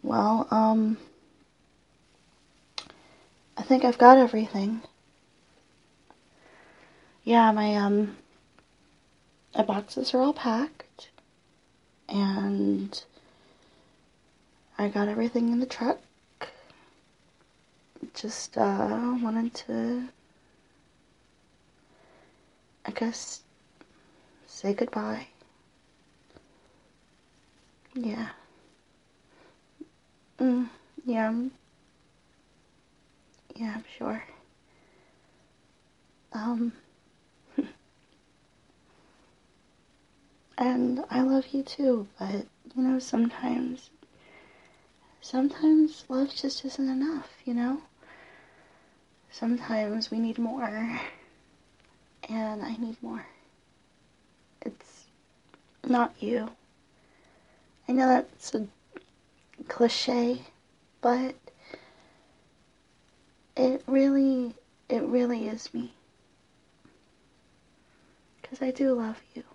Well, I think I've got everything. Yeah, my boxes are all packed, and I got everything in the truck. Just, wanted to, I guess, say goodbye. Yeah. Mm, yeah, yeah, I'm sure. Um, and I love you too, but, sometimes love just isn't enough, Sometimes we need more, and I need more. It's not you. I know that's a cliche, but it really is me. 'Cause I do love you.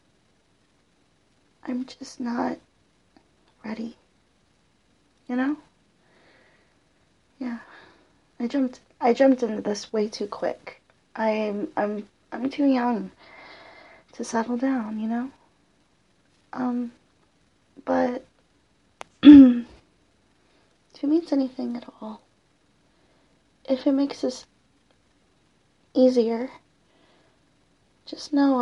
I'm just not ready, you know? Yeah. I jumped into this way too quick. I'm too young to settle down, But if it means anything at all, if it makes this easier, just know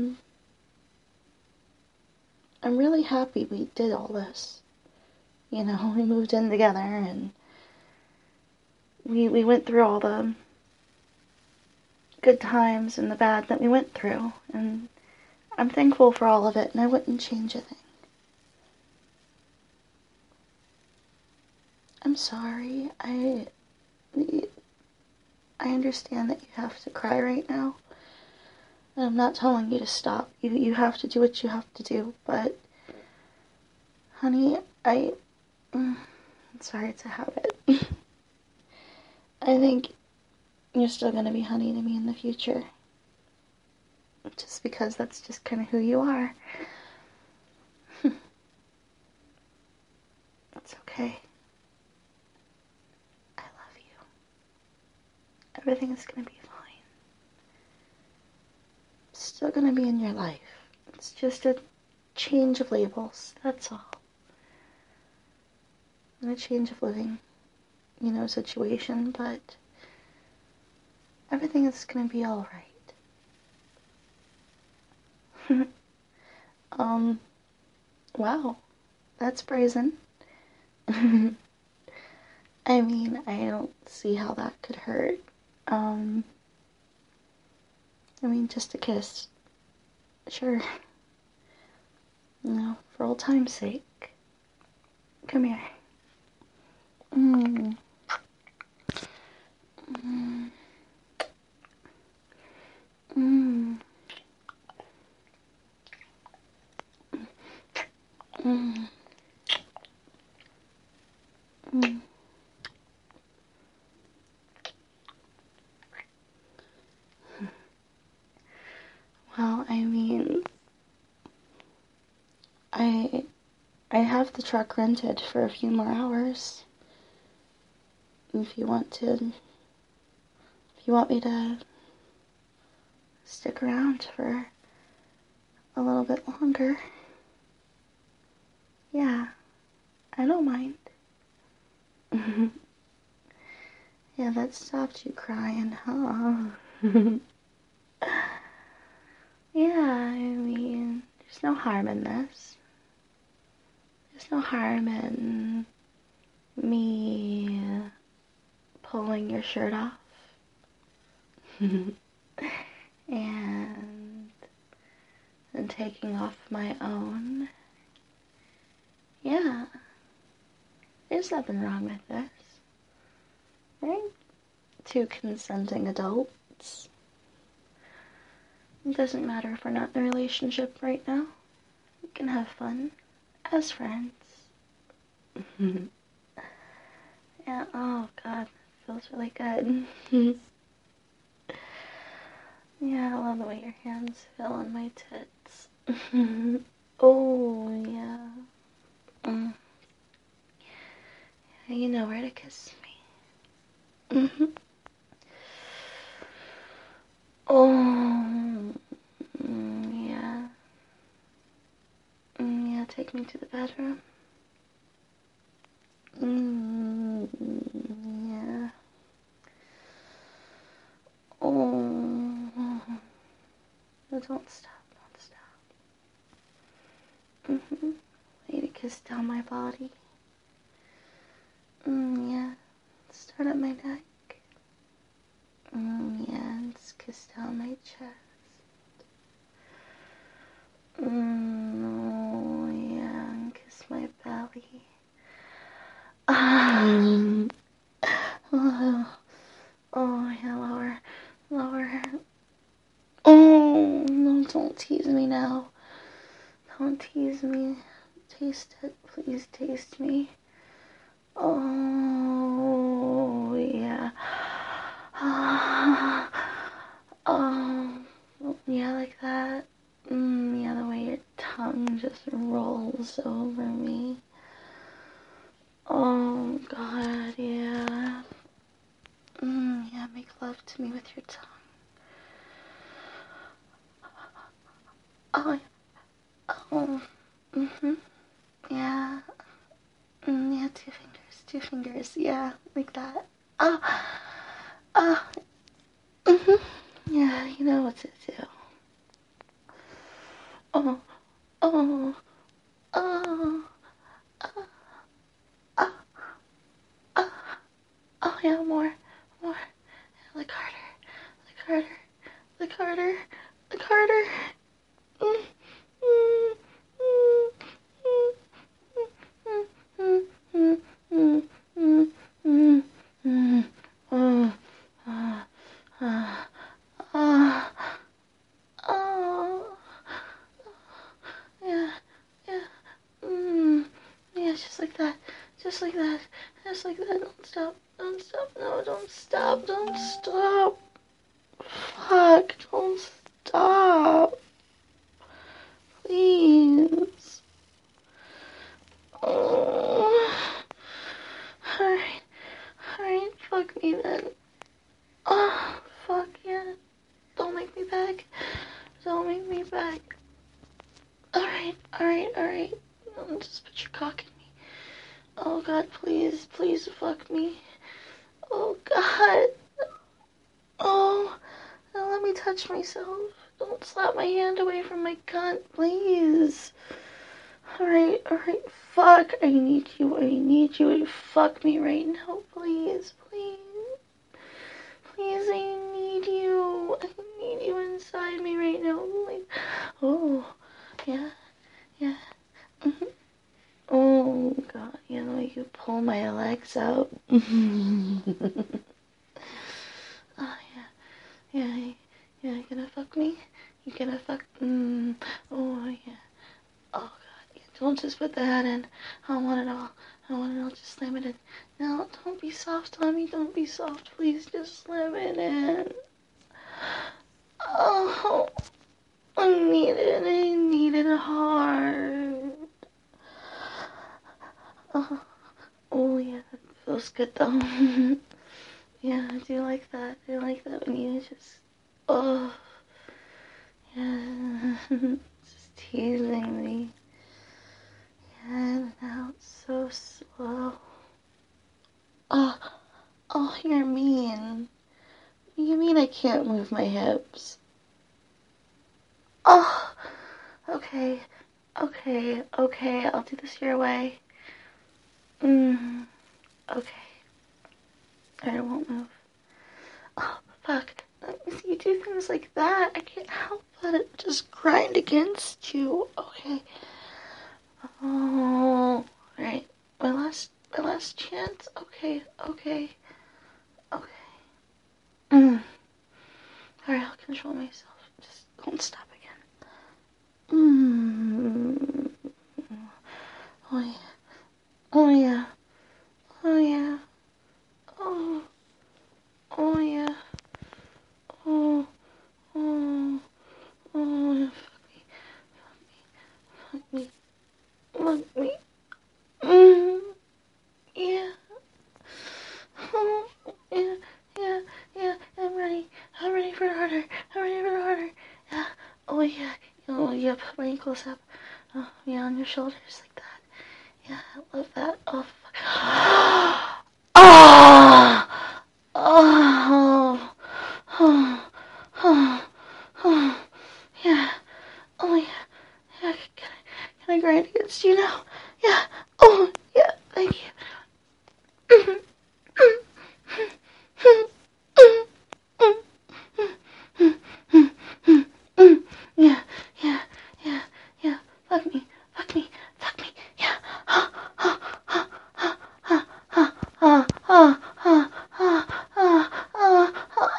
I'm really happy we did all this. We moved in together and we went through all the good times and the bad that we went through, and I'm thankful for all of it, and I wouldn't change a thing. I'm sorry. I understand that you have to cry right now. And I'm not telling you to stop. You have to do what you have to do, but honey, I'm sorry, it's a habit. I think you're still gonna be honey to me in the future. Just because that's just kind of who you are. It's okay. I love you. Everything is gonna be fine. Still gonna be in your life. It's just a change of labels, that's all. And a change of living, situation, but everything is gonna be alright. Wow, that's brazen. I mean, I don't see how that could hurt. Just a kiss. Sure. For old time's sake. Come here. Mm. Mm. Mm. Mm. Mm. Well, I have the truck rented for a few more hours. If you want me to stick around for a little bit longer, yeah, I don't mind. Yeah, that stopped you crying, huh? Yeah, there's no harm in this. There's no harm in me pulling your shirt off. and taking off my own. Yeah, there's nothing wrong with this. Right? Two consenting adults. It doesn't matter if we're not in a relationship right now. We can have fun as friends. Yeah, oh god, that feels really good. Yeah, I love the way your hands feel on my tits. Oh, yeah. Mm. Yeah, you know where to kiss me. Mm-hmm. Oh, yeah. Yeah, take me to the bedroom. Yeah. Oh. No, don't stop, don't stop. Mm-hmm. Lay to kiss down my body. Yeah. Start at my neck. Yeah, and just kiss down my chest. Oh, yeah, and kiss my belly. Oh, oh, yeah, lower, lower. Oh, no, don't tease me now. Don't tease me. Taste it, please taste me. Oh, yeah. Oh, yeah, like that. Yeah, the way your tongue just rolls over me. Oh, God, yeah. Yeah, make love to me with your tongue. Oh, oh, yeah. Yeah, two fingers, yeah, like that. Oh, oh, yeah, you know what to do. Oh, oh, oh, oh, oh, oh, oh, yeah, more, more. Look harder, look harder, look harder, look harder. Mm, mm, mm, mm, mm, mm, mm, mm, mm, mm. Oh, ah, ah, oh, yeah, yeah, yeah, just like that, just like that, just like that. Don't stop, don't stop, no, don't stop, don't stop. Fuck, don't stop, please. Oh, alright, alright, fuck me then. Oh, fuck yeah. Don't make me beg. Don't make me beg. Alright, alright, alright. Just put your cock in me. Oh God, please, please fuck me. Oh God. Oh, now let me touch myself. Don't slap my hand away from my cunt, please. Alright, alright, fuck. I need you to fuck me right now, please, please. Please, I need you. I need you inside me right now. Like, oh, yeah, yeah. Mm-hmm. Oh, God, you know, you pull my legs out. Oh, yeah, yeah, yeah, you gonna fuck me? You gonna fuck, oh, yeah. Oh, God, yeah, don't just put the head in. I want it all. I want it all, just slam it in. No, don't be soft on me, don't be soft, please, just slam it in. Oh, I need it hard. Oh, yeah, that feels good though. Yeah, I do like that. I like that when you just, oh, yeah, just teasing me. Yeah, and out so slow. Oh, oh, you're mean. You mean I can't move my hips? Oh, okay, okay, I'll do this your way. Okay. I won't move. Oh, fuck. If you do things like that, I can't help but just grind against you. Okay. Oh, right. My last chance. Okay, okay, okay. Alright, I'll control myself. Just don't stop again. Oh yeah. Oh yeah. Oh yeah. Oh. Oh yeah. Oh. Oh. Oh. Fuck me. Fuck me. Fuck me. Yeah. Yeah, put my ankles up. Oh, yeah, on your shoulders like that. Yeah, I love that. Oh, fuck. Ah! Oh! Oh! Oh! Oh! Yeah. Oh, yeah. Yeah, can I grind against you now? Yeah. Oh, yeah, thank you. Yeah, yeah, yeah, yeah. Fuck me, fuck me, fuck me. Yeah. Ha, ha, ha, ha, ha, ha, ha, ha, ha, ha, ha, ha,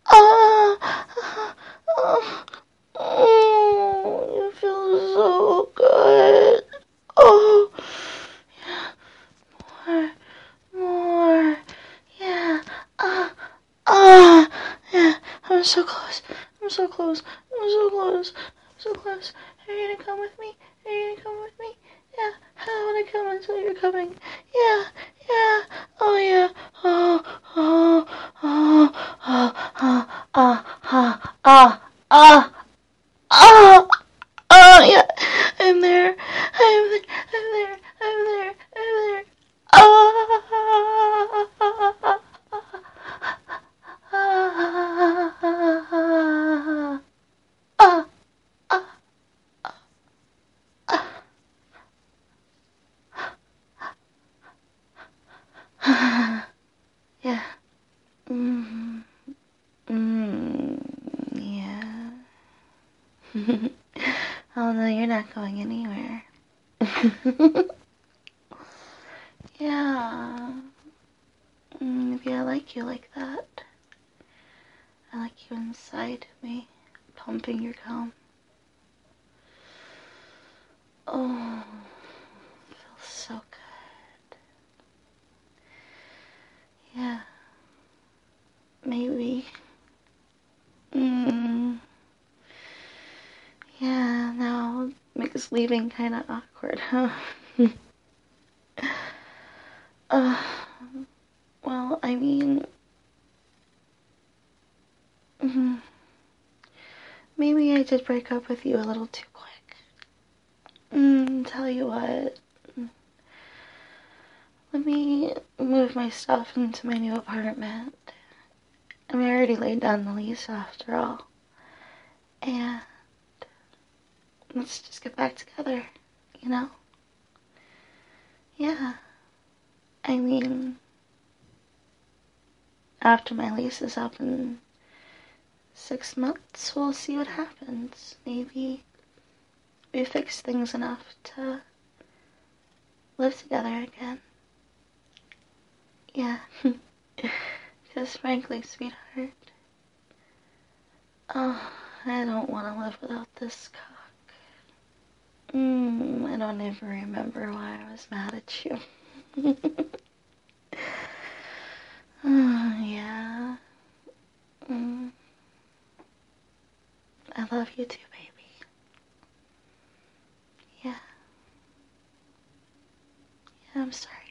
oh, you feel so good. Oh, yeah, more. Yeah. Yeah. I'm so close. I'm so close. I'm so close. I'm so close. Are you gonna come with me? Are you gonna come with me? Yeah. I don't wanna come until you're coming. Yeah. Yeah. Oh yeah. Oh. Oh. Oh. Oh. Oh. Ah. Ah. Ah. Ah. Ah. Oh yeah. I'm there. I'm there. I'm there. I'm there. I'm there. Ah. Yeah. Mm. Mm. Yeah. Oh no, you're not going anywhere. Yeah. Maybe I like you like that. I like you inside me, pumping your cum. Oh, feels so good. Yeah. Maybe. Mm. Yeah, now makes leaving kind of awkward, huh? uh, well, I mean, mm, maybe I did break up with you a little too quick. Tell you what, let me move my stuff into my new apartment. I mean, I already laid down the lease after all. And let's just get back together, you know? Yeah. I mean, after my lease is up in 6 months, we'll see what happens. Maybe we fix things enough to live together again. Yeah. Because frankly, sweetheart, oh, I don't want to live without this cock. I don't even remember why I was mad at you. Yeah. I love you too, baby. Yeah. Yeah, I'm sorry.